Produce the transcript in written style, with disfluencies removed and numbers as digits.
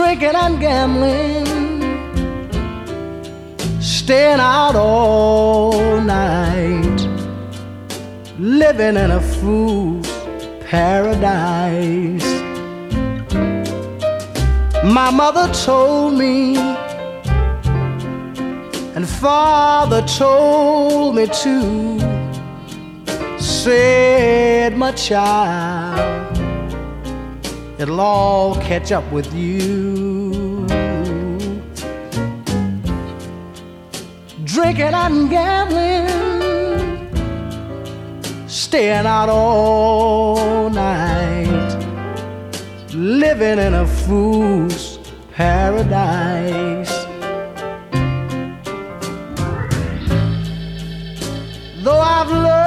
drinking and gambling, staying out all night, living in a fool's paradise. My mother told me, and father told me too, said, my child, it'll all catch up with you. Drinking and gambling, staying out all night, living in a fool's paradise. Though I've loved